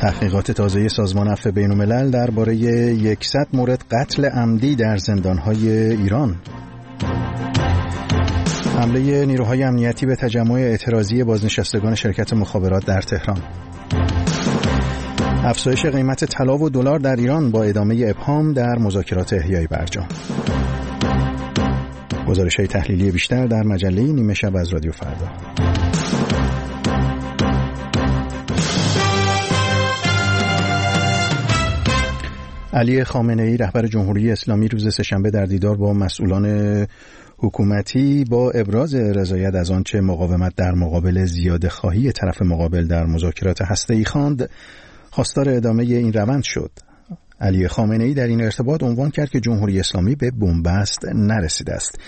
تحقیقات تازه سازمان عفو بین‌الملل درباره 100 مورد قتل عمدی در زندان‌های ایران. حمله نیروهای امنیتی به تجمع اعتراضی بازنشستگان شرکت مخابرات در تهران. افزایش قیمت طلا و دلار در ایران با ادامه ابهام در مذاکرات احیای برجام. گزارش‌های تحلیلی بیشتر در مجله نیمه شب از رادیو فردا. علی خامنه‌ای رهبر جمهوری اسلامی روز سه‌شنبه در دیدار با مسئولان حکومتی با ابراز رضایت از آنچه مقاومت در مقابل زیاده‌خواهی طرف مقابل در مذاکرات هسته‌ای خواند، خواستار ادامه این روند شد. علی خامنه‌ای در این ارتباط عنوان کرد که جمهوری اسلامی به بنبست نرسیده است.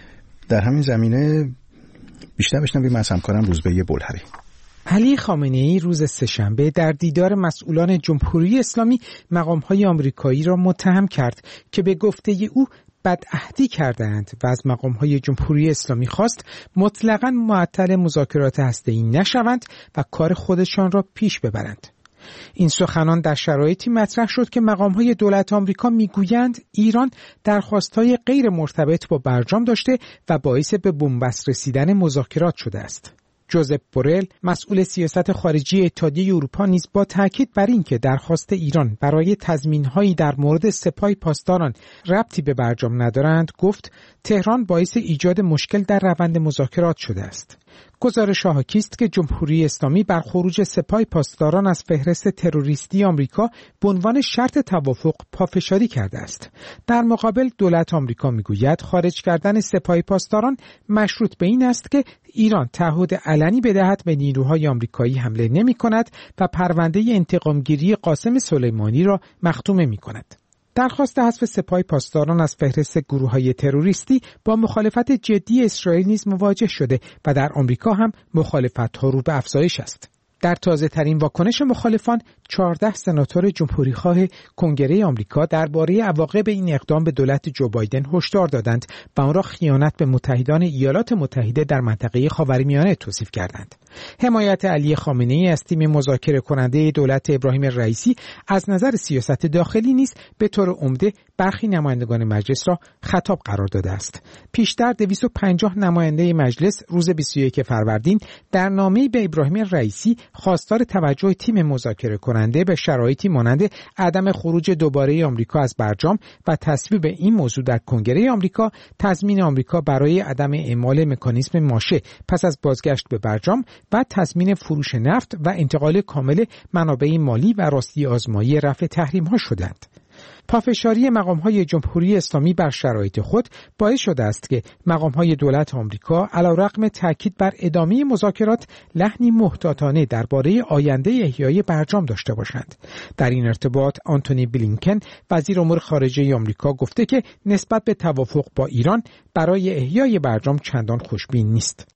در همین زمینه بیشتر بشنویم از همکارم روزبه بلهری. علی خامنه‌ای روز سه‌شنبه در دیدار مسئولان جمهوری اسلامی مقام‌های آمریکایی را متهم کرد که به گفته او بدعهدی کردند و از مقام‌های جمهوری اسلامی خواست مطلقاً معطل مذاکرات هسته‌ای نشوند و کار خودشان را پیش ببرند. این سخنان در شرایطی مطرح شد که مقام‌های دولت آمریکا می‌گویند ایران درخواست‌های غیر مرتبط با برجام داشته و باعث به بنبست رسیدن مذاکرات شده است. جوزپ بورل، مسئول سیاست خارجی اتحادیه اروپا، نیز با تاکید بر این که درخواست ایران برای تضمین‌هایی در مورد سپاه پاسداران ربطی به برجام ندارند، گفت تهران باعث ایجاد مشکل در روند مذاکرات شده است. گزارش حاکی است که جمهوری اسلامی بر خروج سپاه پاسداران از فهرست تروریستی آمریکا به عنوان شرط توافق پافشاری کرده است. در مقابل دولت آمریکا میگوید خارج کردن سپاه پاسداران مشروط به این است که ایران تعهد علنی بدهد به نیروهای آمریکایی حمله نمی‌کند و پرونده انتقامگیری قاسم سلیمانی را مختومه می‌کند. درخواست حذف سپاه پاسداران از فهرست گروه‌های تروریستی با مخالفت جدی اسرائیل نیز مواجه شده و در آمریکا هم مخالفت‌ها رو به افزایش است. در تازه‌ترین واکنش مخالفان، 14 سناتور جمهوری‌خواه کنگره آمریکا درباره عواقب این اقدام به دولت جو بایدن هشدار دادند و آن را خیانت به متحدان ایالات متحده در منطقه خاورمیانه توصیف کردند. حمایت علی خامنه‌ای از تیم مذاکره کننده دولت ابراهیم رئیسی از نظر سیاست داخلی نیز به طور عمده برخی نمایندگان مجلس را خطاب قرار داده است. پیشتر 250 نماینده مجلس روز 21 فروردین در نامه‌ای به ابراهیم رئیسی خواستار توجه تیم مذاکره کننده به شرایطی مانند عدم خروج دوباره آمریکا از برجام و تصویب این موضوع در کنگره آمریکا، تضمین آمریکا برای عدم اعمال مکانیزم ماشه پس از بازگشت به برجام و تضمین فروش نفت و انتقال کامل منابع مالی و راستی آزمایی رفع تحریم‌ها شدند. پافشاری مقام‌های جمهوری اسلامی بر شرایط خود باعث شده است که مقام‌های دولت آمریکا علیرغم تاکید بر ادامه مذاکرات لحنی محتاطانه درباره آینده احیای برجام داشته باشند. در این ارتباط آنتونی بلینکن وزیر امور خارجه آمریکا گفته که نسبت به توافق با ایران برای احیای برجام چندان خوشبین نیست.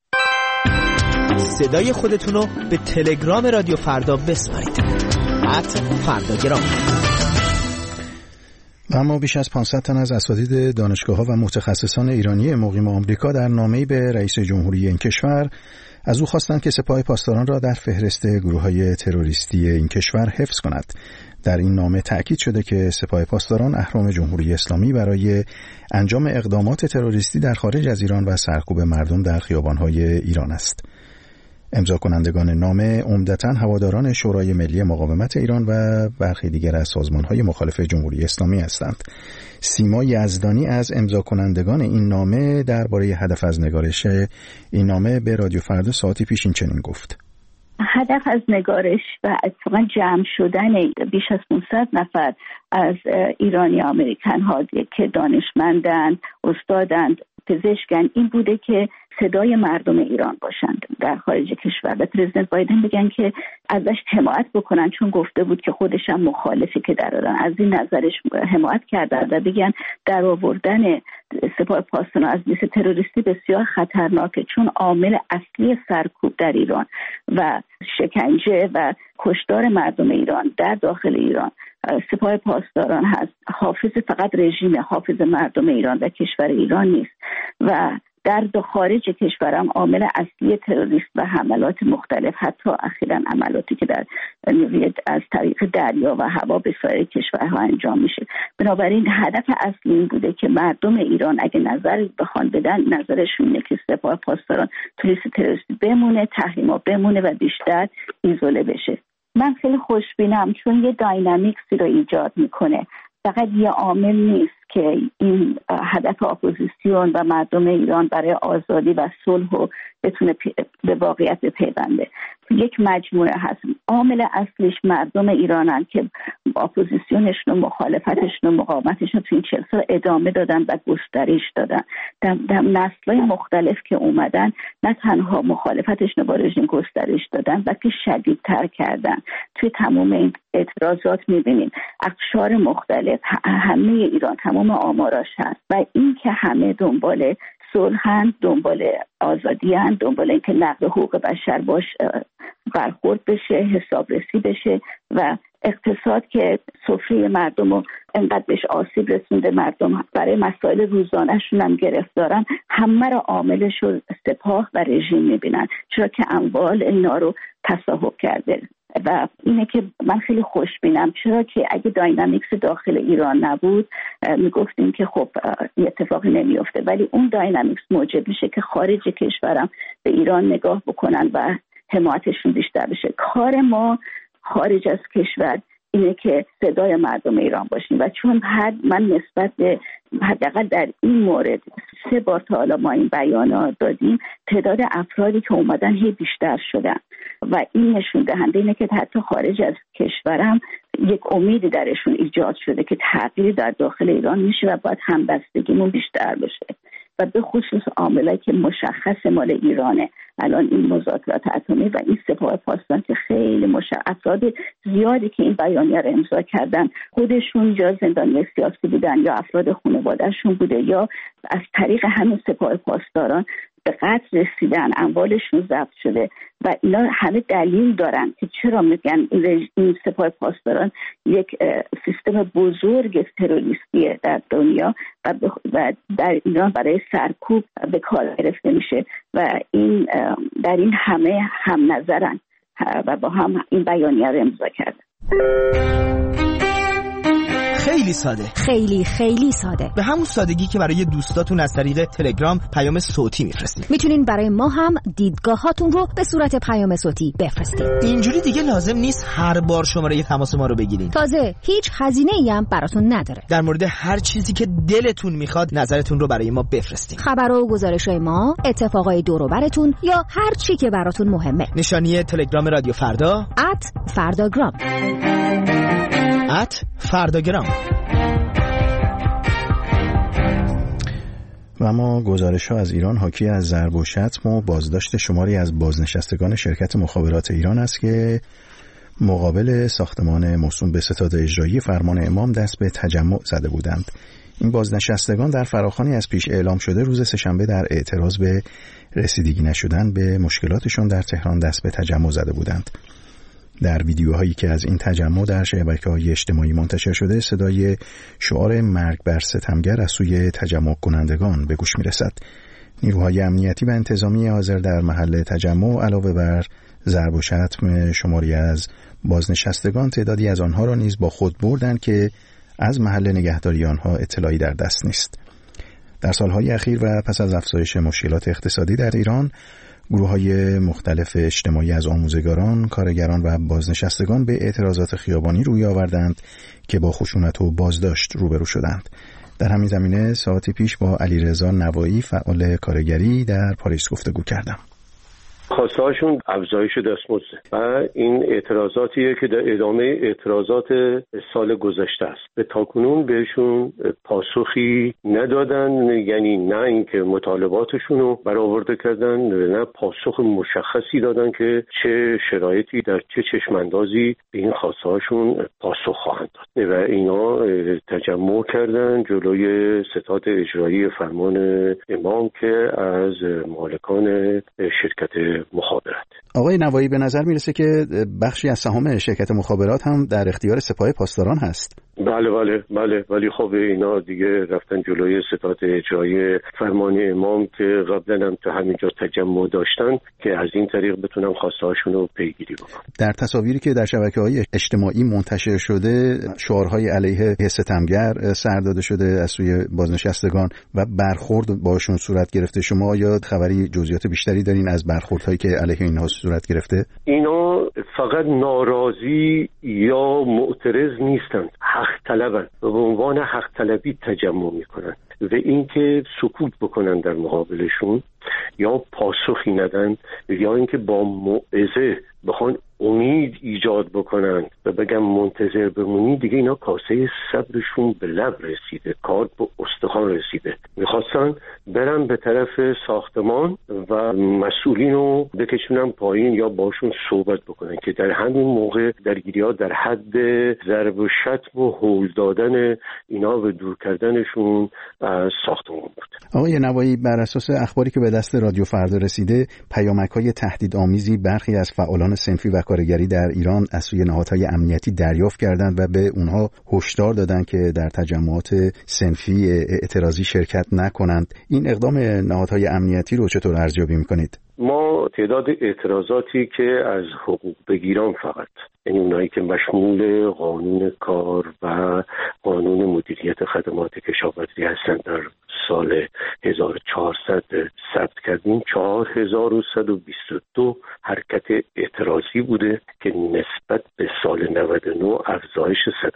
صدای خودتون رو به تلگرام رادیو فردا بسپارید. @فرداگرام. اما بیش از 500 تن از اساتید دانشگاه‌ها و متخصصان ایرانی مقیم آمریکا در نامه‌ای به رئیس جمهوری این کشور از او خواستند که سپاه پاسداران را در فهرست گروه‌های تروریستی این کشور حفظ کند. در این نامه تأکید شده که سپاه پاسداران اهرم جمهوری اسلامی برای انجام اقدامات تروریستی در خارج از ایران و سرکوب مردم در خیابان‌های ایران است. امضا کنندگان نامه عمدتاً هواداران شورای ملی مقاومت ایران و برخی دیگر از سازمان‌های مخالف جمهوری اسلامی هستند. سیما یزدانی از امضا کنندگان این نامه درباره هدف از نگارش این نامه به رادیو فردا ساعتی پیش این چنین گفت: هدف از نگارش و اتفاقا جمع شدن بیش از 500 نفر از ایرانی امریکن ها که دانشمندند، استادند، پزشکن، این بوده که صدای مردم ایران باشند در خارج کشور و پرزیدنت بایدن بگن که ازش حمایت بکنن، چون گفته بود که خودش هم مخالفه که در ایران از این نظرش حمایت کردن و بگن در آوردن سپاه پاسداران از لیست تروریستی بسیار خطرناکه، چون عامل اصلی سرکوب در ایران و شکنجه و کشتار مردم ایران در داخل ایران سپاه پاسداران هست. حافظ فقط رژیم، حافظ مردم ایران و کشور ایران نیست و در خارج کشورم عامل اصلی تروریسم و حملات مختلف، حتی اخیراً عملاتی که در از طریق دریا و هوا به سایر کشورها انجام میشه. بنابراین هدف اصلی این بوده که مردم ایران اگه نظری بخوان بدن، نظرشون اینه که سپاه پاسداران تو لیست تروریستی بمونه، تحریما بمونه و بیشتر ایزوله بشه. من خیلی خوشبینم چون یه داینامیکسی رو ایجاد میکنه. فقط یه عامل نیست که این هدف اپوزیسیون و مردم ایران برای آزادی و صلح رو بتونه به واقعیت بپیونده. یک مجموعه هست. عامل اصلیش مردم ایرانن که اپوزیسیونشون و مخالفتشون و مقاومتشون تو این 40 سال ادامه دادن و گسترش دادن. در نسل‌های مختلف که اومدن نه تنها مخالفتشون با رژیم گسترش دادن بلکه شدیدتر کردن. توی تمام این اعتراضات می‌بینیم اقشار مختلف، همه ایران تمام آماراش هست و این که همه دنبال صلحن، دنبال آزادی‌اند، دنبال اینکه نقض حقوق بشر باش برخورد بشه، حسابرسی بشه و اقتصاد که سفره مردم رو انقدر بهش آسیب رسونده، مردم برای مسائل روزانه‌شون هم گرفتارن، همه رو عاملش رو سپاه و رژیم می‌بینن، چرا که اموال اینا رو تصاحب کرده. و اینه که من خیلی خوشبینم، چرا که اگه داینامیکس داخل ایران نبود میگفتیم که خب این اتفاقی نمیفته، ولی اون داینامیکس موجب میشه که خارج کشورم به ایران نگاه بکنن و حمایتشون بیشتر بشه. کار ما خارج از کشور اینه که صدای مردم ایران باشیم و چون من نسبت به حداقل در این مورد 3 بار تا حالا ما این بیانات دادیم، تعداد افرادی که اومدن هی بیشتر شدن و این نشون دهنده اینه که حتی خارج از کشورم یک امیدی درشون ایجاد شده که تغییری در داخل ایران میشه و باید همبستگیمون بیشتر بشه و به خصوص عاملایی که مشخص مال ایرانه الان این مذاکرات اتمی و این سپاه پاسداران که خیلی افراد زیادی که این بیانیه رو امضا کردن خودشون یا زندانی سیاسی بودن یا افراد خانواده‌شون بوده یا از طریق همین سپاه پاسداران به قتل رسیدن، اموالشون ضبط شده و اینا همه دلیل دارن که چرا میگن این سپاه پاسداران یک سیستم بزرگ تروریستیه در دنیا و در ایران برای سرکوب به کار گرفته میشه و این در این همه هم نظرن و با هم این بیانیه رو امضا کردن. خیلی ساده، خیلی ساده، به همون سادگی که برای دوستاتون از طریق تلگرام پیام صوتی میفرستید. میتونین برای ما هم دیدگاهاتون رو به صورت پیام صوتی بفرستید. اینجوری دیگه لازم نیست هر بار شماره تماس ما رو بگیرین. تازه هیچ هزینه‌ای هم براتون نداره. در مورد هر چیزی که دلتون میخواد نظرتون رو برای ما بفرستید. خبر و گزارش‌های ما، اتفاقای دور و براتون یا هر چی که براتون مهمه. نشانی تلگرام رادیو فردا @فرداگرام. فرداگرام. و اما گزارش‌ها از ایران حاکی از ضرب و شتم و بازداشت شماری از بازنشستگان شرکت مخابرات ایران است که مقابل ساختمان موسوم به ستاد اجرایی فرمان امام دست به تجمع زده بودند. این بازنشستگان در فراخوانی از پیش اعلام شده روز سه‌شنبه در اعتراض به رسیدگی نشدن به مشکلاتشون در تهران دست به تجمع زده بودند. در ویدیوهایی که از این تجمع در شبکه‌های اجتماعی منتشر شده صدای شعار مرگ بر ستمگر از سوی تجمع کنندگان به گوش می‌رسد. نیروهای امنیتی و انتظامی حاضر در محل تجمع علاوه بر ضرب و شتم شماری از بازنشستگان تعدادی از آنها را نیز با خود بردند که از محل نگهداری آنها اطلاعی در دست نیست. در سالهای اخیر و پس از افزایش مشکلات اقتصادی در ایران گروه‌های مختلف اجتماعی از آموزگاران، کارگران و بازنشستگان به اعتراضات خیابانی روی آوردند که با خشونت و بازداشت روبرو شدند. در همین زمینه ساعتی پیش با علیرضا نوایی فعال کارگری در پاریس گفتگو کردم. خواسته‌هاشون افزایش دستمزد و این اعتراضاتیه که در ادامه اعتراضات سال گذشته است. به تاکنون بهشون پاسخی ندادن، یعنی نه اینکه مطالباتشون رو برآورده کردن، نه پاسخ مشخصی دادن که چه شرایطی در چه چشماندازی به این خواسته‌هاشون پاسخ خواهند داد و اینا تجمع کردن جلوی ستاد اجرایی فرمان امام که از مالکان شرکت مخابرات. آقای نوایی به نظر میرسه که بخشی از سهام شرکت مخابرات هم در اختیار سپاه پاسداران هست. بله ولی خب اینا دیگه رفتن جلوی ستاد اجرایی فرمان امام که قبلا هم تو همینجا تجمع داشتن که از این طریق بتونن خواسته هاشون رو پیگیری بکنن. در تصاویری که در شبکه‌های اجتماعی منتشر شده شعارهای علیه ستمگر سر داده شده از سوی بازنشستگان و برخورد باشون صورت گرفته. شما یا خبری جزئیات بیشتری دارین از برخوردهایی که علیه اینها صورت گرفته؟ اینا فقط ناراضی یا معترض نیستند، حق طلبن و به عنوان حق طلبی تجمع میکنن و اینکه سکوت بکنن در مقابلشون یا پاسخی ندن یا اینکه با موعظه بخوان امید ایجاد بکنن و بگم منتظر بمونی، دیگه اینا کاسه صبرشون به لب رسیده، کار به استخوان رسیده. میخواستن برن به طرف ساختمان و مسئولین رو بکشونن پایین یا باشون صحبت بکنن که در همین موقع درگیری‌ها در حد ضرب و شتم و هول دادن اینا و دور کردنشون از ساختمان بود. آقای نوایی، بر اساس اخباری که به دست رادیو فردا رسیده، پیامک‌های تهدیدآمیزی برخی از فعالان صنفی و کارگری در ایران از سوی نهادهای امنیتی دریافت کردند و به اونها هشدار دادند که در تجمعات صنفی اعتراضی شرکت نکنند. این اقدام نهادهای امنیتی رو چطور ارزیابی می‌کنید؟ ما تعداد اعتراضاتی که از حقوق بگیران فقط، یعنی اونایی که مشمول قانون کار و قانون مدیریت خدمات کشاورزی هستند، در سال 1400 ثبت کردیم 4122 حرکت اعتراضی بوده که نسبت به سال 99 افزایش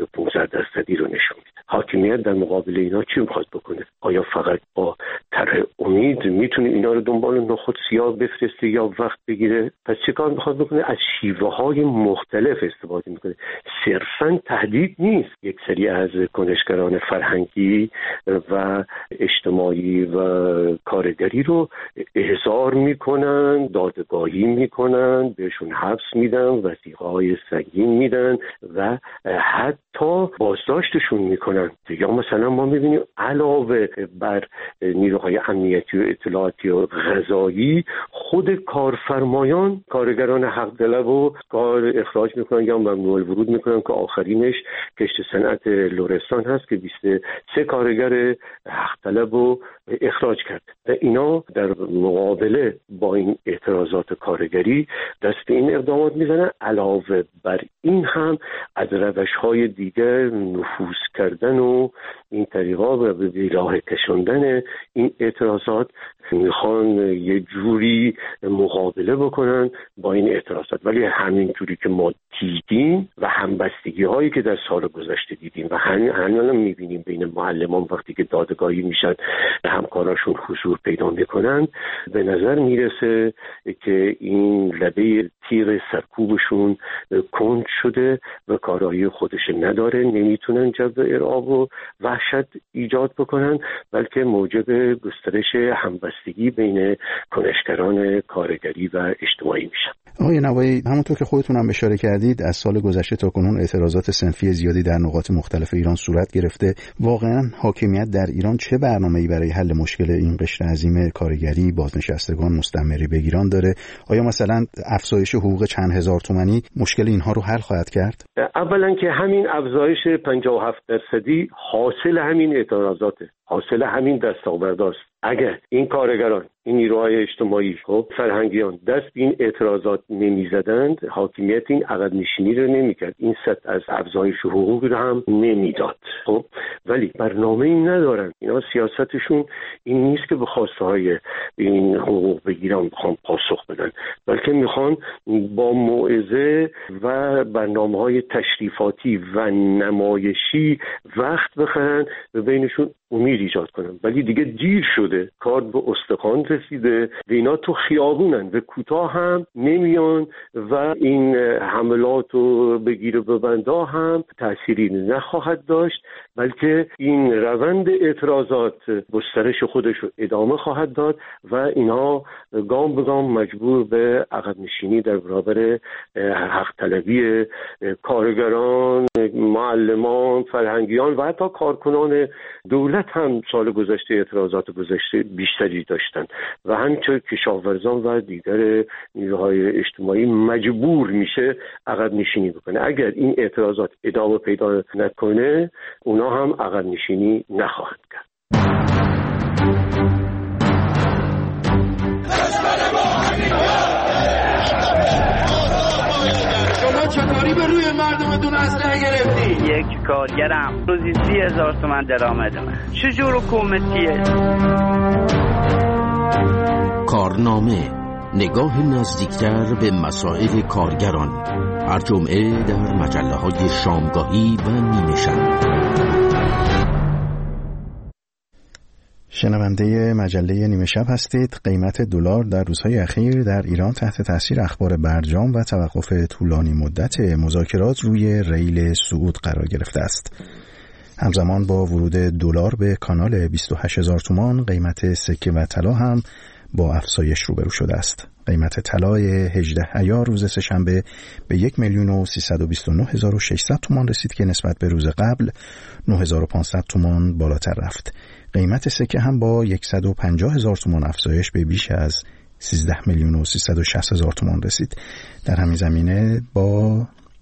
115% رو نشون میده. حاکمیت در مقابل اینا چی میخواد بکنه؟ آیا فقط با طرح امید میتونه اینا رو دنبال نخود سیاه بفرسته یا وقت بگیره؟ پس چه کار میخواد بکنه؟ از شیوه های مختلف استفاده میکنه. صرفاً تهدید نیست. یک سری از کنشگران فرهنگی و اجتماعی و کارگری رو احضار میکنن، دادگاهی میکنن، بهشون حبس میدن، وثیقه‌های سنگین میدن و حتی بازداشتشون میکنن. یا مثلا ما میبینیم علاوه بر نیروهای امنیتی و اطلاعاتی و قضایی، خود کارفرمایان کارگران حق طلب و کار اخراج میکنن یا ممنوع الورود میکنن که آخرینش کشت صنعت لرستان هست که 23 کارگر حق طلب رو اخراج کرد. و اینا در مقابله با این اعتراضات کارگری دست این اقدامات میزنن. علاوه بر این هم از روش‌های دیگر نفوذ کردن و این طریقا و به راه کشاندن این اعتراضات میخوان یه جوری مقابله بکنن با این اعتراضات. ولی همین جوری که ما دیدیم و همبستگی هایی که در سال گذشته دیدیم و همین میبینیم بین معلمان وقتی که دادگاهی میشن همکاراشون حضور پیدا میکنن، به نظر میرسه که این لبه تیغ سرکوبشون کند شده و کارایی خودش نداره، نمیتونن جو ارعاب و وحشت ایجاد بکنن، بلکه موجب گسترش همبستگی بین کنشگران کارگری و اجتماعی میشن. آقای نوایی، همونطور که خودتون هم اشاره کردید، از سال گذشته تا کنون اعتراضات صنفی زیادی در نقاط مختلف ایران صورت گرفته. واقعا حاکمیت در ایران چه برنامه‌ای برای حل مشکل این قشر عظیم کارگری، بازنشستگان، مستعمری بگیران داره؟ آیا مثلا افزایش حقوق چند هزار تومانی مشکل اینها رو حل خواهد کرد؟ اولا که همین افزایش 57% حاصل همین اعتراضاته، حاصل همین دستاورداست. اگر این کارگران، این نیروهای اجتماعی، خب فرهنگیان دست به این اعتراضات نمیزدند، حاکمیت این عقب نشینی رو نمیکرد، این سطح از افزایش حقوق رو هم نمیداد. خب ولی برنامه‌ای ندارن. اینا سیاستشون این نیست که به خواسته های این حقوق بگیرن بخوان پاسخ بدن، بلکه میخوان با موعظه و برنامه‌های تشریفاتی و نمایشی وقت بخرن و بینشون امید ایجاد کنن. ولی دیگه دیر شده، کار به استخوان رسیده و اینا تو خیابونن و کوتاه هم نمیان و این حملات و بگیر و ببندا هم تأثیری نخواهد داشت، بلکه این روند اعتراضات گسترش خودش رو ادامه خواهد داد و اینها گام به گام مجبور به عقب نشینی در برابر حق طلبی کارگران، معلمان، فرهنگیان و حتی کارکنان دولت هم هم سال گذشته اعتراضات گذشته بیشتری داشتن و همینطور کشاورزان و دیگر نیروهای اجتماعی مجبور میشه عقب نشینی بکنه. اگر این اعتراضات ادامه پیدا نکنه اونا هم عقب نشینی نخواهند کرد. شما چطوری به روی مردمتون اسلحه گرفتی؟ یک کارگرم روزی 30,000 تومان درآمد من. چجور حکومتیه؟ کارنامه، نگاه نزدیکتر به مسائل کارگران، هر جمعه در مجله‌های شامگاهی و نیمه شب. شنونده مجله نیمه شب هستید. قیمت دلار در روزهای اخیر در ایران تحت تاثیر اخبار برجام و توقف طولانی مدت مذاکرات روی ریل صعود قرار گرفته است. همزمان با ورود دلار به کانال 28,000 تومان، قیمت سکه و طلا هم با افزایش روبرو شده است. قیمت طلای 18 عیار روز سه‌شنبه به 1,329,600 تومان رسید که نسبت به روز قبل 9,500 تومان بالاتر رفت. قیمت سکه هم با 150,000 تومان افزایش به بیش از 13,360,000 تومان رسید. در همین زمینه با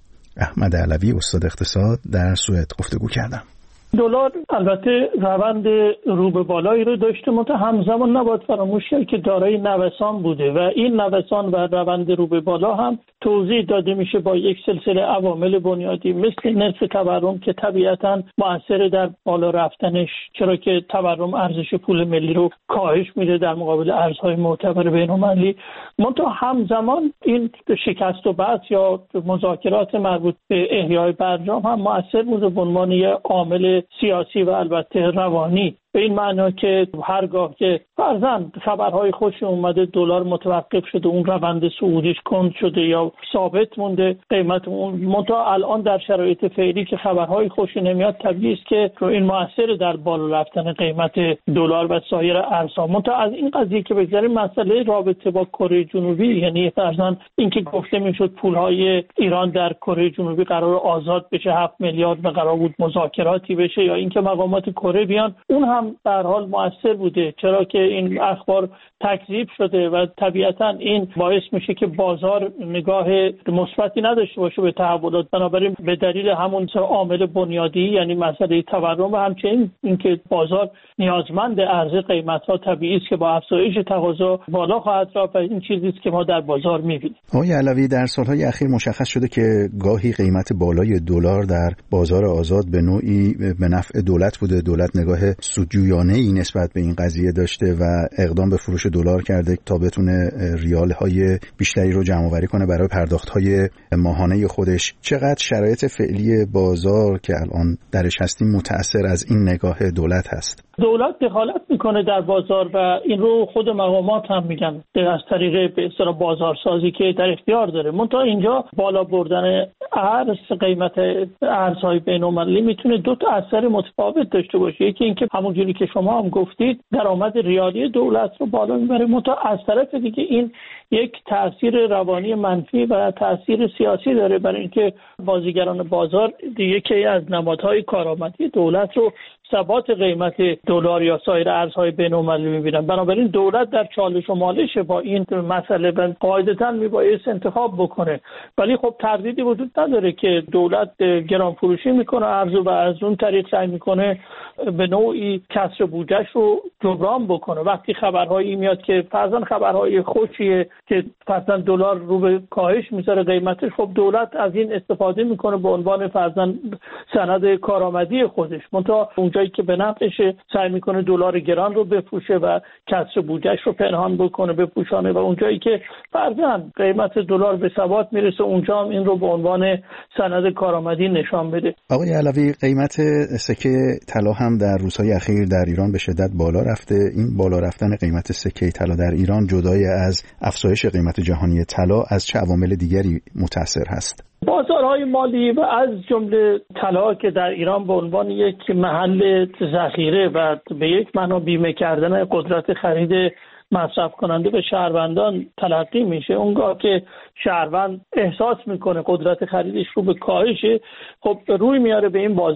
احمد علوی استاد اقتصاد در سوئد گفتگو کردم. دلار البته روند رو به بالایی رو داشته، منتها همزمان نباید فراموش کرد که دارای نوسان بوده و این نوسان و روند رو به بالا هم توضیح داده میشه با یک سلسله عوامل بنیادی مثل نرخ تورم که طبیعتاً مؤثر در بالا رفتنش، چرا که تورم ارزش پول ملی رو کاهش میده در مقابل ارزهای معتبر بین‌المللی. منتها همزمان این شکست و بست یا مذاکرات مربوط به احیای برجام هم مؤثر بوده به عنوان یک عامل سیاسی و البته روانی، به این معنا که هرگاه که فرضاً خبرهای خوشی اومده دلار متوقف شده، اون روند صعودش کند شده یا ثابت مونده قیمت اون، منتها الان در شرایط فعلی که خبرهای خوشی نمیاد طبیعی است که این مؤثر در بالا رفتن قیمت دلار و سایر ارزها. منتها از این قضیه که بگذاریم مسئله رابطه با کره جنوبی، یعنی فرضاً اینکه گفته میشد پولهای ایران در کره جنوبی قرار آزاد بشه 7 میلیارد و قرار بود مذاکراتی بشه یا اینکه مقامات کره بیان، اون هم در حال مؤثر بوده، چرا که این اخبار تکذیب شده و طبیعتا این باعث میشه که بازار نگاه مثبتی نداشته باشه به تحولات. بنابراین به دلیل همون عامل بنیادی یعنی مسئله تورم و همچنین اینکه بازار نیازمند عرضه قیمت‌ها طبیعی است که با افزایش تقاضا بالا خواهد رفت و این چیزی است که ما در بازار می‌بینیم. آقای علوی، در سالهای اخیر مشخص شده که گاهی قیمت بالای دلار در بازار آزاد به نوعی به نفع دولت بوده. دولت نگاه سودجویانه‌ای نسبت به این قضیه داشته و اقدام به فروش دلار کرده تا بتونه ریال‌های بیشتری رو جمع‌آوری کنه برای پرداخت‌های ماهانه خودش. چقدر شرایط فعلی بازار که الان درش هستیم متأثر از این نگاه دولت هست؟ دولت دخالت میکنه در بازار و این رو خود مقامات هم میگن از طریق به اصطلاح بازارسازی که در اختیار داره. منتها اینجا بالا بردن ارز، قیمت ارزهای بین‌المللی میتونه دو تا اثر متفاوت داشته باشه. یکی اینکه همونجوری که شما هم گفتید درآمد ریالی دولت رو بالا میبره، منتها از طرف دیگه این یک تأثیر روانی منفی و تأثیر سیاسی داره، برای اینکه بازیگران بازار یکی از نمادهای کارآمدی دولت رو ثبات قیمت دلار یا سایر ارزهای بین‌المللی می‌بینن. بنابراین دولت در چالش و مالش با این مسئله قاعدتاً میبایست انتخاب بکنه، ولی خب تردیدی وجود نداره که دولت گران فروشی میکنه ارز و از اون طریق سعی میکنه به نوعی کسر بودجه‌اش رو جبران بکنه. وقتی خبرهایی میاد که فرضاً خبرهای خوشیه که فرضاً دلار رو به کاهش میذاره قیمتش، خب دولت از این استفاده میکنه به عنوان فرضاً سند کارآمدی خودش، منتها اونجایی که به نفعشه سعی میکنه دلار گران رو بفروشه و کسر بودجه‌اش رو پنهان بکنه بپوشانه، و اونجایی که فرضاً قیمت دلار به ثبات میرسه اونجا هم این رو به عنوان سند کارآمدی نشان بده. آقای علوی، قیمت سکه طلا هم در روزهای اخیر در ایران به شدت بالا رفته. این بالا رفتن قیمت سکه طلا در ایران جدای از افزایش قیمت جهانی طلا از چه عوامل دیگری متأثر هست؟ بازارهای مالی و از جمله طلا که در ایران به عنوان یک محل ذخیره و به یک معنا بیمه کردن قدرت خرید مصرف کننده به شهروندان تلقی میشه، اونگاه که شهروند احساس میکنه قدرت خریدش رو به کاهشه، خب روی میاره به این بازار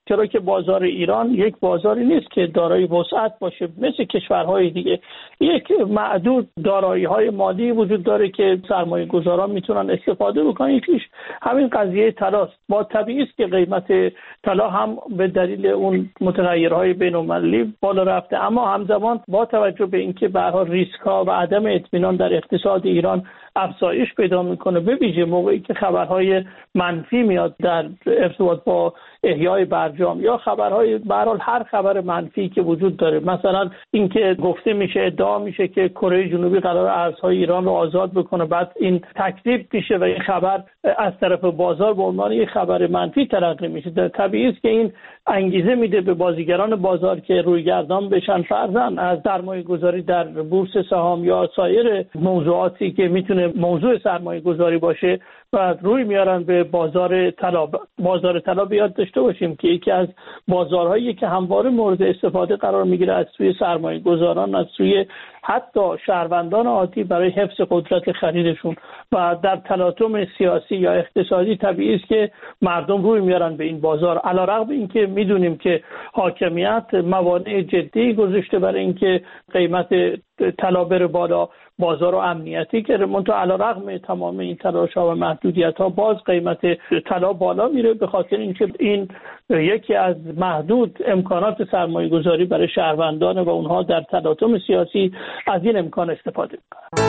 چرا که بازار ایران یک بازاری نیست که دارای وسعت باشه مثل کشورهای دیگه. یک معدود دارایی‌های مالی وجود داره که سرمایه‌گذاران میتونن استفاده بکنن. یکیش همین قضیه طلاست. با طبیعی است که قیمت طلا هم به دلیل اون متغیرهای بین‌المللی بالا رفته، اما همزمان با توجه به اینکه به هر حال ریسک‌ها و عدم اطمینان در اقتصاد ایران افزایش پیدا میکنه، به ویژه موقعی که خبرهای منفی میاد در ارتباط با احیای برجام یا خبرهای به هر حال هر خبر منفی که وجود داره، مثلا اینکه گفته میشه ادعا میشه که کره جنوبی قرار ارزهای ایران رو آزاد بکنه، بعد این تکذیب میشه و این خبر از طرف بازار به عنوان یک خبر منفی تلقی میشه. طبیعی است که این انگیزه میده به بازیگران بازار که رویگردان بشن فرضاً از سرمایه‌گذاری در بورس سهام یا سایر موضوعاتی که میتونه موضوع سرمایه‌گذاری باشه و روی میارن به بازار طلا. بازار طلا بیاد داشته باشیم که یکی از بازارهایی که همواره مورد استفاده قرار میگیره از سوی سرمایه‌گذاران، از سوی حتی شهروندان عادی برای حفظ قدرت خریدشون و در تلاطم سیاسی یا اقتصادی طبیعی است که مردم روی میارن به این بازار، علیرغم اینکه میدونیم که حاکمیت موانع جدی گذاشته برای اینکه قیمت طلا بره بالا، بازار رو امنیتی کرده، منتها علیرغم تمام این تلاش‌ها و محدودیت‌ها باز قیمت طلا بالا میره، به خاطر اینکه این یکی از محدود امکانات سرمایه‌گذاری برای شهروندان و اونها در تلاطم سیاسی از این امکان استفاده می‌کنن.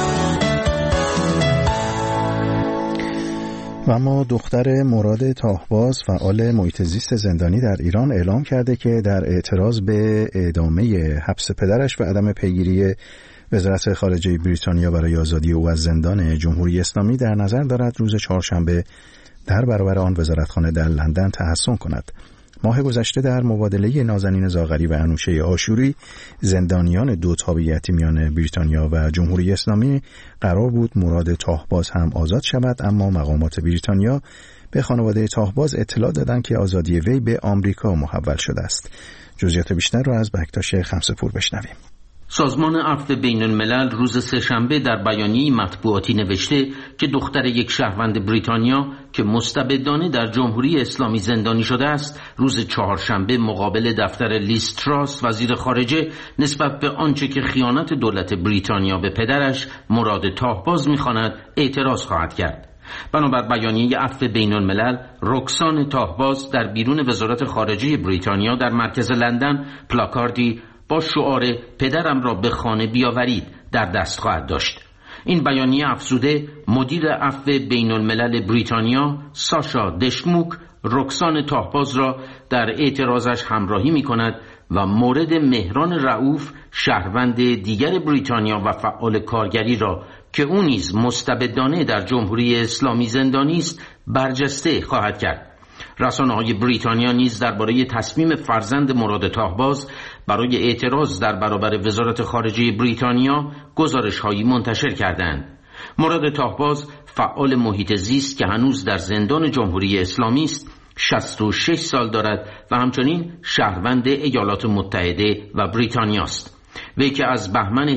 و اما دختر مراد تاهباز فعال محیط زیست زندانی در ایران اعلام کرده که در اعتراض به ادامه حبس پدرش و عدم پیگیری وزارت خارجه بریتانیا برای آزادی او از زندان جمهوری اسلامی در نظر دارد روز چهارشنبه در برابر آن وزارتخانه در لندن تحصن کند. ماه گذشته در مبادله نازنین زاغری و انوشه آشوری زندانیان دو تابعیتی میان بریتانیا و جمهوری اسلامی قرار بود مراد تاهباز هم آزاد شود، اما مقامات بریتانیا به خانواده تاهباز اطلاع دادند که آزادی وی به آمریکا محول شده است. جزئیات بیشتر را از بکتاش خمسه‌پور بشنویم. سازمان عفو بین الملل روز سه‌شنبه در بیانیه مطبوعاتی نوشته که دختر یک شهروند بریتانیا که مستبدانه در جمهوری اسلامی زندانی شده است روز چهارشنبه مقابل دفتر لیز تراس وزیر خارجه نسبت به آنچه که خیانت دولت بریتانیا به پدرش مراد تاهباز می‌خواند اعتراض خواهد کرد. بنابر بیانیه عفو بین الملل، رکسان تاهباز در بیرون وزارت خارجه بریتانیا در مرکز لندن پلاکاردی با شعار پدرم را به خانه بیاورید در دست خواهد داشت. این بیانیه افزوده مدیر عفو بین الملل بریتانیا ساشا دشموک رکسان تاهباز را در اعتراضش همراهی می کند و مورد مهران رؤوف شهروند دیگر بریتانیا و فعال کارگری را که او نیز مستبدانه در جمهوری اسلامی زندانی است برجسته خواهد کرد. رسانه‌های بریتانیا نیز درباره تصمیم فرزند مراد تاهباز برای اعتراض در برابر وزارت خارجه بریتانیا گزارش‌هایی منتشر کردند. مراد تاهباز فعال محیط زیست که هنوز در زندان جمهوری اسلامی است 66 سال دارد و همچنین شهروند ایالات متحده و بریتانیا است. وی که از بهمن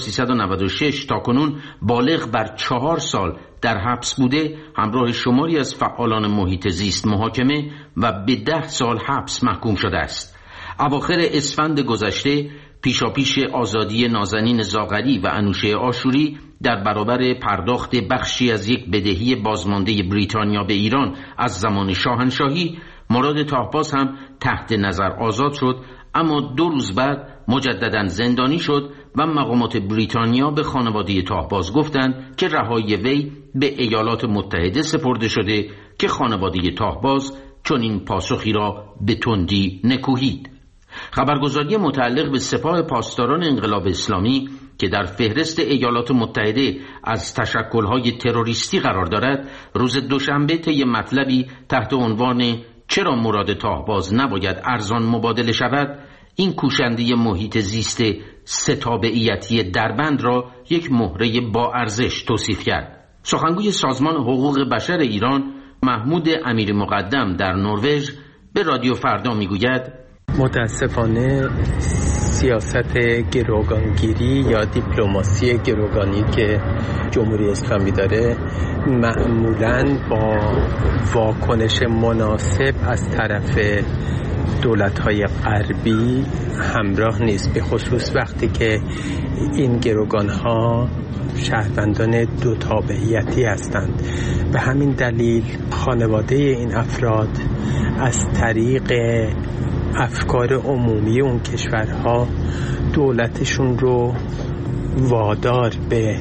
1396 تا کنون بالغ بر 4 سال در حبس بوده همراه شماری از فعالان محیط زیست محاکمه و به 10 سال حبس محکوم شده است. اواخر اسفند گذشته پیشاپیش آزادی نازنین زاغری و انوشه آشوری در برابر پرداخت بخشی از یک بدهی بازمانده بریتانیا به ایران از زمان شاهنشاهی مراد تاهباز هم تحت نظر آزاد شد، اما 2 روز بعد مجددا زندانی شد و مقامات بریتانیا به خانواده تاهباز گفتند که رهایی وی به ایالات متحده سپرده شده که خانواده تاهباز چنین پاسخی را به تندی نکوهید. خبرگزاری متعلق به سپاه پاسداران انقلاب اسلامی که در فهرست ایالات متحده از تشکل‌های تروریستی قرار دارد روز دوشنبه طی مطلبی تحت عنوان چرا مراد تاهباز نباید ارزان مبادله شود این کوشنده محیط زیست ستابعیتی دربند را یک مهره با ارزش توصیف کرد. سخنگوی سازمان حقوق بشر ایران محمود امیر مقدم در نروژ به رادیو فردا میگوید متاسفانه سیاست گروگانگیری یا دیپلماسی گروگانی که جمهوری اسلامی داره معمولاً با واکنش مناسب از طرف دولت‌های غربی همراه نیست، به خصوص وقتی که این گروگان‌ها شهروندان دو تابعیتی هستند. به همین دلیل خانواده این افراد از طریق افکار عمومی اون کشورها دولتشون رو وادار به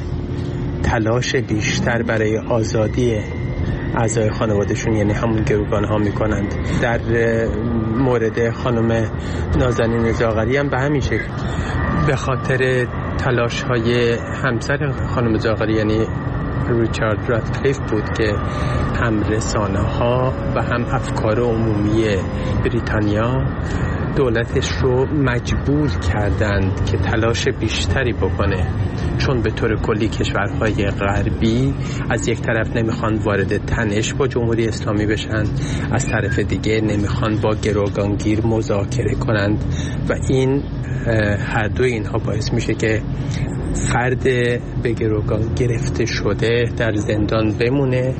تلاش بیشتر برای آزادی اعضای خانوادهشون یعنی همون گروگان ها میکنند. در مورد خانم نازنین زاغری هم به همین شکل به خاطر تلاش های همسر خانم زاغری یعنی ریچارد رادکلیف بود که هم رسانه ها و هم افکار عمومی بریتانیا دولتش رو مجبور کردند که تلاش بیشتری بکنه، چون به طور کلی کشورهای غربی از یک طرف نمیخوان وارد تنش با جمهوری اسلامی بشن، از طرف دیگه نمیخوان با گروگانگیر مذاکره کنند و این هر دو اینها باعث میشه که فرد به گروگان گرفته شده در زندان بمونه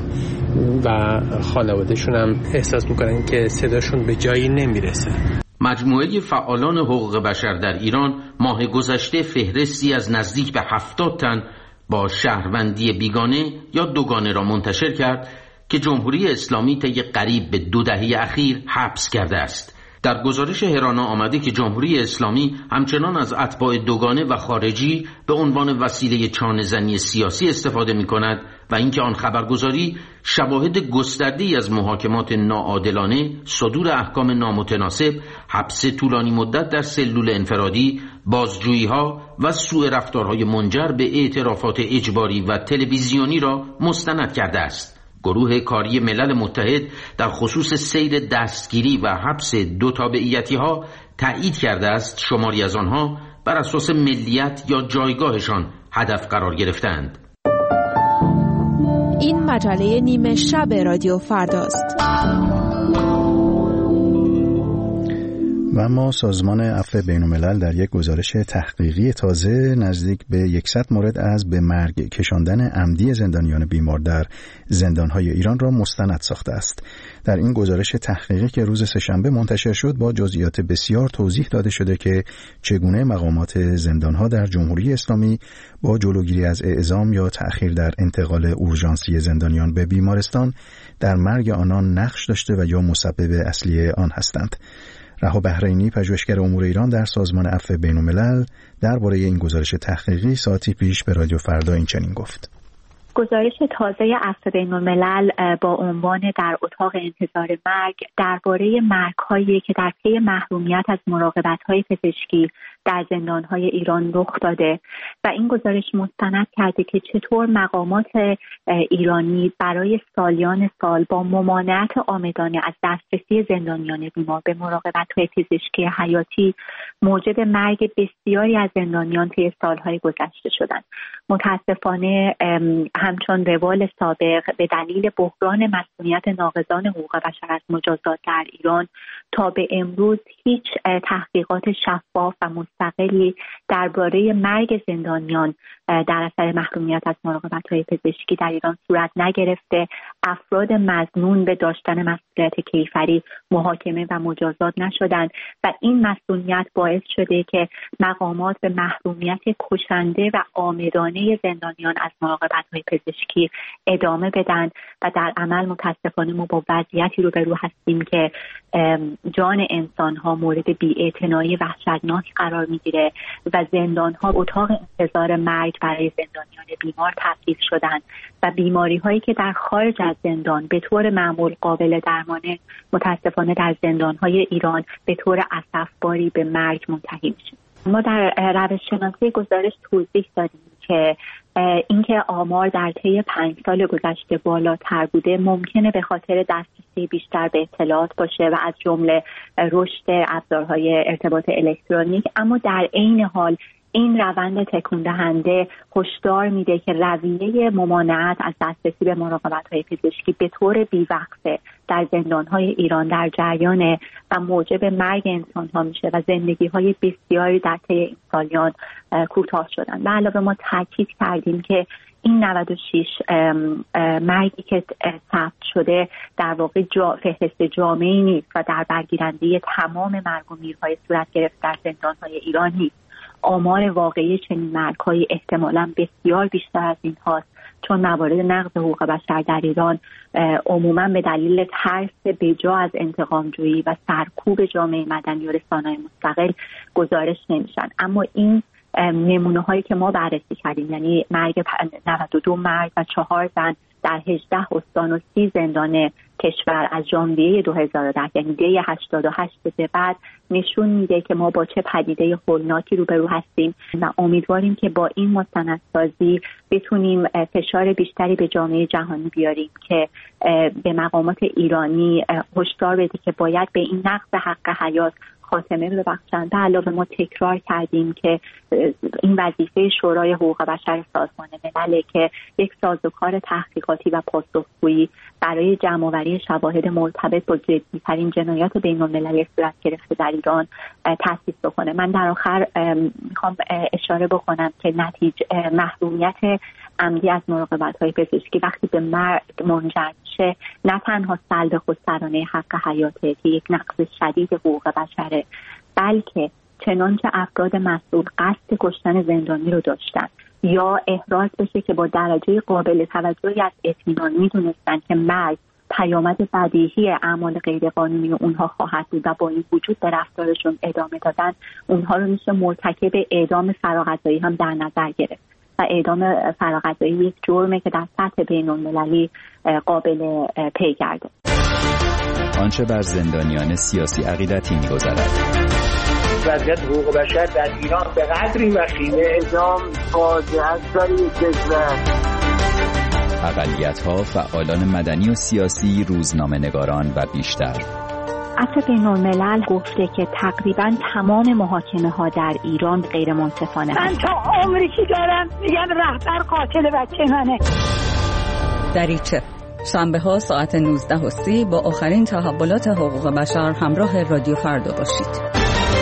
و خانوادهشون هم احساس میکنن که صداشون به جایی نمیرسه. مجموعه فعالان حقوق بشر در ایران ماه گذشته فهرستی از نزدیک به 70 تن با شهروندی بیگانه یا دوگانه را منتشر کرد که جمهوری اسلامی طی قریب به 2 دهه اخیر حبس کرده است. در گزارش هرانا آمده که جمهوری اسلامی همچنان از اتباع دوگانه و خارجی به عنوان وسیله چانه‌زنی سیاسی استفاده می‌کند و اینکه آن خبرگزاری شواهد گسترده‌ای از محاکمات ناعادلانه، صدور احکام نامتناسب، حبس طولانی مدت در سلول انفرادی، بازجویی‌ها و سوء رفتارهای منجر به اعترافات اجباری و تلویزیونی را مستند کرده است. گروه کاری ملل متحد در خصوص سیر دستگیری و حبس دو تابعیتی‌ها تایید کرده است شماری از آنها بر اساس ملیت یا جایگاهشان هدف قرار گرفتند. این مجله نیمه شب رادیو فرداست. و اما سازمان عفو بین‌الملل در یک گزارش تحقیقی تازه نزدیک به 100 مورد از به مرگ کشاندن عمدی زندانیان بیمار در زندان‌های ایران را مستند ساخته است. در این گزارش تحقیقی که روز سه‌شنبه منتشر شد با جزئیات بسیار توضیح داده شده که چگونه مقامات زندان‌ها در جمهوری اسلامی با جلوگیری از اعزام یا تأخیر در انتقال اورژانسی زندانیان به بیمارستان در مرگ آنان نقش داشته و یا مسبب اصلی آن هستند. رها بحرینی، پژوهشگر امور ایران در سازمان عفو بین‌الملل، درباره این گزارش تحقیقی ساعتی پیش به رادیو فردا این چنین گفت: گزارش تازه عفو بین‌الملل با عنوان در اتاق انتظار مرگ درباره مرگ‌هایی که در پی محرومیت از مراقبت‌های پزشکی در زندان‌های ایران رخ داده و این گزارش مستند کرده که چطور مقامات ایرانی برای سالیان سال با ممانعت عامدانه از دسترسی زندانیان بیمار به مراقبت‌های پزشکی حیاتی موجب مرگ بسیاری از زندانیان طی سال‌های گذشته شدند. متأسفانه همچون روال سابق به دلیل بحران مسئولیت ناقضان حقوق بشر از مجازات در ایران تا به امروز هیچ تحقیقات شفاف و مستقلی درباره مرگ زندانیان در اثر محرومیت از مراقبت‌های پزشکی در ایران صورت نگرفته. افراد مظنون به داشتن مسئولیت کیفری محاکمه و مجازات نشدند و این مسئولیت باعث شده که مقامات به محرومیت کشنده و عامدانه زندانیان از مراقبت‌های پزشکی ادامه بدن و در عمل متاسفانه ما با وضعیتی روبرو هستیم که جان انسان‌ها مورد بی‌اعتنایی وحشتناک قرار می‌گیره و زندان‌ها اتاق انتظار مرگ برای زندانیان بیمار تبدیل شدند و بیماری‌هایی که در خارج از زندان به طور معمول قابل درمانه متاسفانه در زندان‌های ایران به طور اسفباری به مرگ منتهی میشه. ما در روش‌شناسی گزارش توضیح دادیم که اینکه آمار در طی 5 سال گذشته بالاتر بوده ممکنه به خاطر دسترسی بیشتر به اطلاعات باشه و از جمله رشد ابزارهای ارتباط الکترونیک، اما در عین حال این روند تکون دهنده هشدار میده که رویه ممانعت از دسترسی به مراقبت‌های پزشکی به طور بیوقفه در زندان‌های ایران در جریان و موجب مرگ انسان‌ها میشه و زندگی‌های بسیاری در طی این سالیان کوتاه شدن. و علاوه ما تاکید کردیم که این 96 مرگی که ثبت شده در واقع فهرست جامعی نیست و در برگیرنده تمام مرگ و میرهای صورت گرفته در زندان‌های ایران نیست. آمار واقعی چنین مرگ‌های احتمالاً بسیار بیشتر از این هاست، چون موارد نقض حقوق بشر در ایران عموماً به دلیل ترس بجا از انتقام‌جویی و سرکوب جامعه مدنی و رسانه‌های مستقل گزارش نمیشن. اما این نمونه هایی که ما بررسی کردیم، یعنی مرگ 92 مرگ و 4 زن در 18 استان و 30 زندان کشور از ژانویه 2010 یعنی دی 88 به بعد نشون میده که ما با چه پدیده هولناکی روبرو هستیم و امیدواریم که با این مستندسازی بتونیم فشار بیشتری به جامعه جهانی بیاریم که به مقامات ایرانی هشدار بده که باید به این نقض حق حیات خاتمه ببخشند. به علاوه ما تکرار کردیم که این وظیفه شورای حقوق بشر سازمان ملل که یک سازوکار تحقیقاتی و پاسخگویی برای جمع‌آوری شواهد مرتبط با جدی‌ترین جنایات بین‌المللی صورت گرفته در ایران تأسیس بکنه. من در آخر میخوام اشاره بکنم که محرومیت عمدی از مراقبت‌های پزشکی وقتی به مرگ منجر میشه نه تنها سلب خودسرانه حق حیاته که یک نقض شدید حقوق بشره، بلکه چنانچه افراد مسئول قصد کشتن زندانی رو داشتن یا احراز بشه که با درجه قابل توجهی از اطمینان میدونستن که مرگ پیامد بدیهی اعمال غیرقانونی اونها خواهد بود و با این وجود به رفتارشون ادامه دادن، اونها رو میشه مرتکب اعدام فراغذایی هم در نظر گرفت و اعدام فراغذایی یک جرمه که در سطح بین‌المللی قابل پیگرده. آنچه بر زندانیان سیاسی عقیدتی می‌گذرد. وضعیت حقوق بشر در ایران به قدری وخیمه اعدام فاجعه است برای کشور. اقلیت‌ها، فعالان مدنی و سیاسی، روزنامه‌نگاران و بیشتر. عفو بین‌الملل گفته که تقریباً تمام محاکمه‌ها در ایران غیر منصفانه. من تا عمری که دارم میگم رهبر قاتل بچه منه. دریچه شنبه‌ها ساعت 19:30 با آخرین تحولات حقوق بشر همراه رادیو فردا باشید.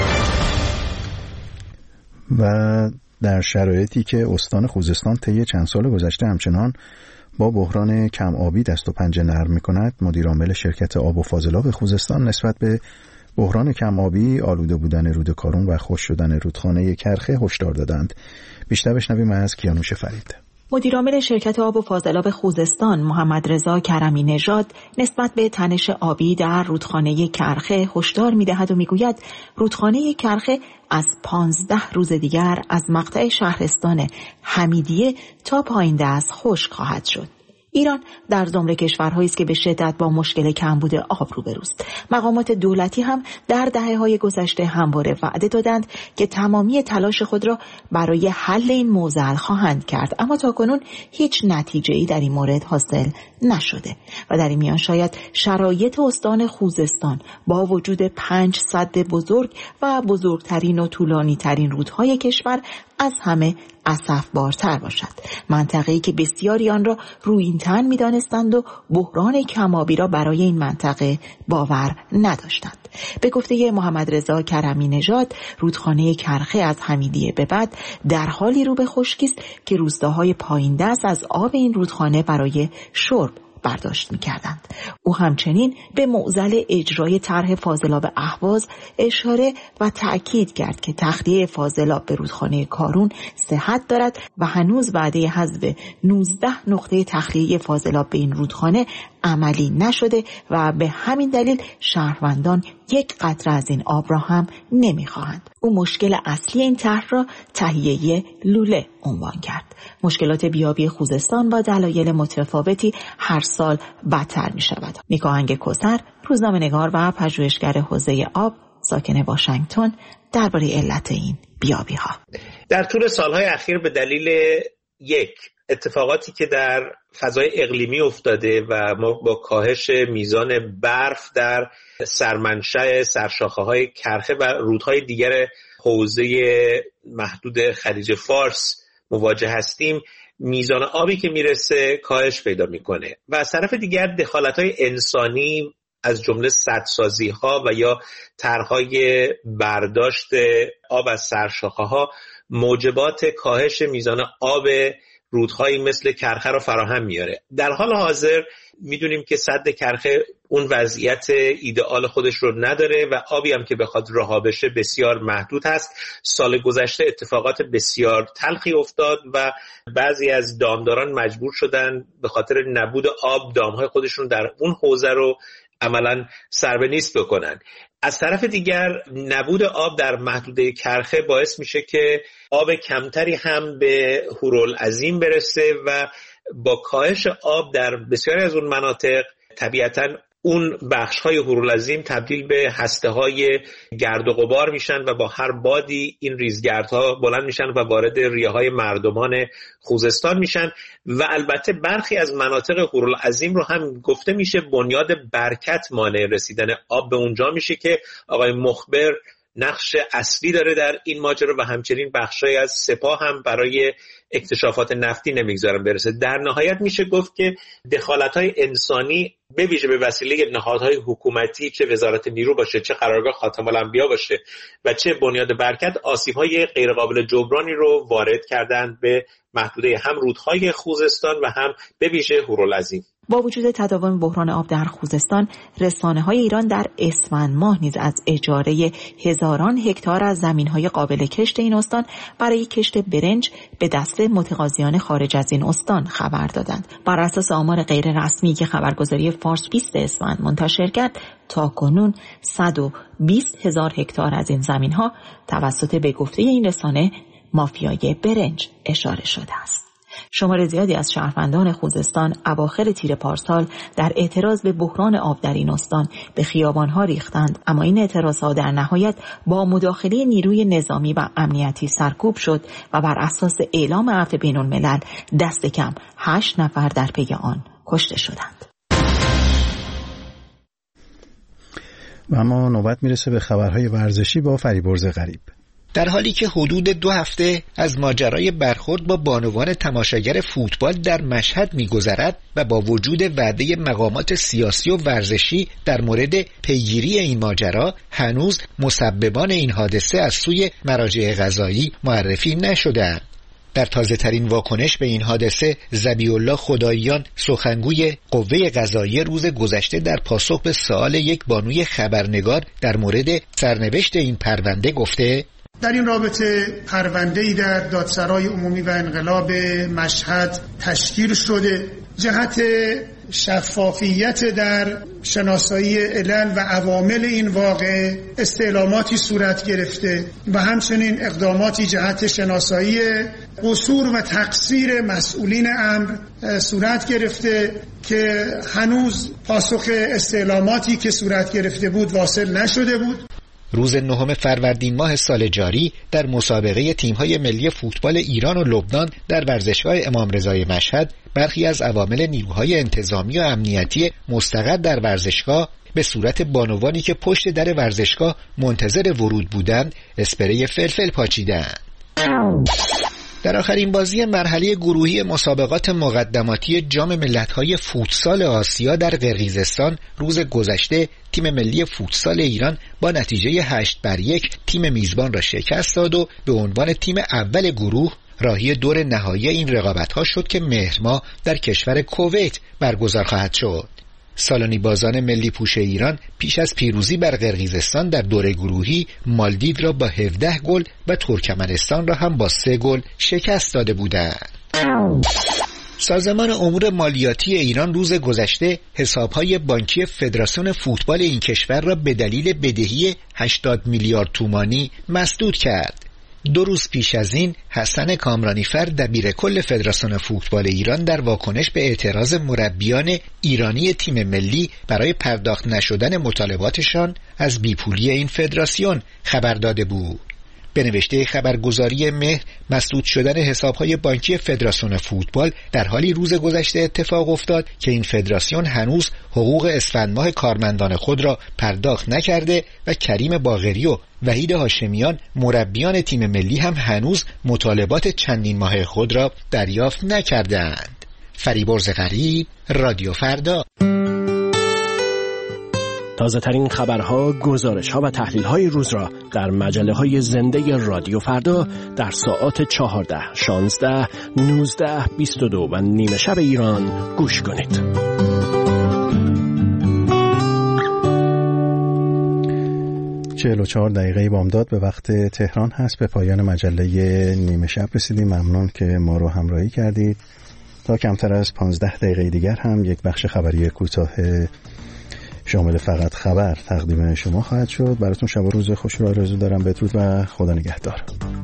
و در شرایطی که استان خوزستان طی چند سال گذشته همچنان با بحران کم آبی دست و پنجه نرم می‌کند، مدیر عامل شرکت آب و فاضلاب خوزستان نسبت به بحران کم آبی، آلوده بودن رود کارون و خشک شدن رودخانه کرخه هشدار دادند. بیشتر بشنویم از کیانوش فرید. مدیر عامل شرکت آب و فاضلاب خوزستان محمد رضا کرمی نژاد نسبت به تنش آبی در رودخانه کرخه هشدار می‌دهد و می‌گوید رودخانه کرخه از 15 روز دیگر از مقطع شهرستان حمیدیه تا پایین دست خشک خواهد شد. ایران در زمره کشورهایی است که به شدت با مشکل کمبود آب روبروست. مقامات دولتی هم در دهه‌های گذشته همواره وعده دادند که تمامی تلاش خود را برای حل این معضل خواهند کرد، اما تاکنون هیچ نتیجه‌ای در این مورد حاصل نشده و در این میان شاید شرایط استان خوزستان با وجود 5 سد بزرگ و بزرگترین و طولانی‌ترین رودهای کشور از همه اسفبارتر باشد. منطقه‌ای که بسیاری آن را رویین‌تن می‌دانستند و بحران کم‌آبی را برای این منطقه باور نداشتند. به گفته محمد رضا کرمی نژاد، رودخانه کرخه از حمیدیه به بعد در حالی رو به خشکی است که روستاهای پایین دست از آب این رودخانه برای شرب برداشت می‌کردند. او همچنین به معضل اجرای طرح فاضلاب اهواز اشاره و تأکید کرد که تخلیه فاضلاب به رودخانه کارون صحت دارد و هنوز وعده حذف 19 نقطه تخلیه فاضلاب به این رودخانه عملی نشده و به همین دلیل شهروندان یک قطره از این آب را هم نمی‌خواهند. او مشکل اصلی این طرح را تهیه لوله عنوان کرد. مشکلات بیابی خوزستان با دلایل متفاوتی هر سال بدتر می شود. نیکاهنگ کوثر، روزنامه‌نگار و پژوهشگر حوزه آب، ساکن واشنگتن، درباره علت این بیابی ها. در طول سالهای اخیر به دلیل یک اتفاقاتی که در فضای اقلیمی افتاده و ما با کاهش میزان برف در سرمنشأ سرشاخه‌های کرخه و رودهای دیگر حوزه محدود خلیج فارس مواجه هستیم، میزان آبی که میرسه کاهش پیدا میکنه و از طرف دیگر دخالت‌های انسانی از جمله سدسازی‌ها و یا طرح‌های برداشت آب از سرشاخه‌ها موجبات کاهش میزان آب رودهایی مثل کرخه رو فراهم میاره. در حال حاضر میدونیم که سد کرخه اون وضعیت ایدئال خودش رو نداره و آبی هم که بخواد رها بشه بسیار محدود هست. سال گذشته اتفاقات بسیار تلخی افتاد و بعضی از دامداران مجبور شدن به خاطر نبود آب دامهای خودشون در اون حوزه رو عملاً سر به نیست بکنن. از طرف دیگر نبود آب در محدوده کرخه باعث میشه که آب کمتری هم به هورالعظیم برسه و با کاهش آب در بسیاری از اون مناطق طبیعتاً اون بخش‌های هورالعظیم تبدیل به هسته‌های گرد و غبار میشن و با هر بادی این ریزگردها بلند میشن و وارد ریه‌های مردمان خوزستان میشن و البته برخی از مناطق هورالعظیم رو هم گفته میشه بنیاد برکت مانع رسیدن آب به اونجا میشه که آقای مخبر نقش اصلی داره در این ماجرا و همچنین بخشای از سپاه هم برای اکتشافات نفتی نمیگذارن برسه. در نهایت میشه گفت که دخالت‌های انسانی به ویژه به وسیله نهادهای حکومتی، چه وزارت نیرو باشه، چه قرارگاه خاتم الانبیا باشه و چه بنیاد برکت، آسیب‌های غیرقابل جبرانی رو وارد کردن به محدوده هم رودهای خوزستان و هم به ویژه هورالعظیم. با وجود تداوم بحران آب در خوزستان، رسانه‌های ایران در اسفند ماه نیز از اجاره هزاران هکتار از زمین‌های قابل کشت این استان برای کشت برنج به دست متقاضیان خارج از این استان خبر دادند. بر اساس آمار غیر رسمی که خبرگزاری فارس 20 اسفند منتشر کرد، تاکنون 120,000 هکتار از این زمین‌ها توسط به گفته این رسانه مافیای برنج اشاره شده است. شمار زیادی از شهروندان خوزستان اواخر تیر پارسال در اعتراض به بحران آب در این استان به خیابان‌ها ریختند، اما این اعتراض‌ها در نهایت با مداخله نیروی نظامی و امنیتی سرکوب شد و بر اساس اعلام عفو بین‌الملل دست کم 8 نفر در پی آن کشته شدند. و اما نوبت میرسه به خبرهای ورزشی با فریبرز غریب. در حالی که حدود 2 هفته از ماجرای برخورد با بانوان تماشاگر فوتبال در مشهد می‌گذرد و با وجود وعده مقامات سیاسی و ورزشی در مورد پیگیری این ماجرا، هنوز مسببان این حادثه از سوی مراجع قضایی معرفی نشده‌اند. در تازه‌ترین واکنش به این حادثه، ذبیح‌الله خداییان، سخنگوی قوه قضاییه، روز گذشته در پاسخ به سؤال یک بانوی خبرنگار در مورد سرنوشت این پرونده گفته: در این رابطه پرونده‌ای در دادسرای عمومی و انقلاب مشهد تشکیل شده. جهت شفافیت در شناسایی علل و عوامل این واقعه استعلاماتی صورت گرفته و همچنین اقداماتی جهت شناسایی قصور و تقصیر مسئولین امر صورت گرفته که هنوز پاسخ استعلاماتی که صورت گرفته بود واصل نشده بود. روز 9 فروردین ماه سال جاری در مسابقه تیم‌های ملی فوتبال ایران و لبنان در ورزشگاه امام رضای مشهد، برخی از عوامل نیروهای انتظامی و امنیتی مستقر در ورزشگاه به صورت بانوانی که پشت در ورزشگاه منتظر ورود بودند اسپری فلفل پاچیدند. در آخرین بازی مرحله گروهی مسابقات مقدماتی جام ملت‌های فوتسال آسیا در قرقیزستان روز گذشته، تیم ملی فوتسال ایران با نتیجه 8-1 تیم میزبان را شکست داد و به عنوان تیم اول گروه راهی دور نهایی این رقابت‌ها شد که مهر ماه در کشور کویت برگزار خواهد شد. سالانی بازان ملی پوش ایران پیش از پیروزی بر قرقیزستان در دور گروهی، مالدیو را با 17 گل و ترکمنستان را هم با 3 گل شکست داده بودند. سازمان امور مالیاتی ایران روز گذشته حسابهای بانکی فدراسیون فوتبال این کشور را به دلیل بدهی 80 میلیارد تومانی مسدود کرد. 2 روز پیش از این، حسن کامرانیفر دبیر کل فدراسیون فوتبال ایران در واکنش به اعتراض مربیان ایرانی تیم ملی برای پرداخت نشدن مطالباتشان از بیپولی این فدراسیون خبر داده بود. به نوشته خبرگزاری مهر، مسدود شدن حساب‌های بانکی فدراسیون فوتبال در حالی روز گذشته اتفاق افتاد که این فدراسیون هنوز حقوق اسفند ماه کارمندان خود را پرداخت نکرده و کریم باقری و وحید هاشمیان مربیان تیم ملی هم هنوز مطالبات چندین ماه خود را دریافت نکردند. فریبرز غریب، رادیو فردا. تازه ترین خبرها، گزارش‌ها و تحلیل‌های روز را در مجله‌های زنده رادیو فردا در ساعات 14، 16، 19، 22 و نیمه شب ایران گوش کنید. 44 دقیقه بامداد به وقت تهران هست. به پایان مجله نیمه شب رسیدیم. ممنون که ما رو همراهی کردید. تا کمتر از 15 دقیقه دیگر هم یک بخش خبری کوتاه شامل فقط خبر تقدیم شما خواهد شد. براتون شب و روز خوش رو آرزو دارم. بدرود و خدا نگهدار.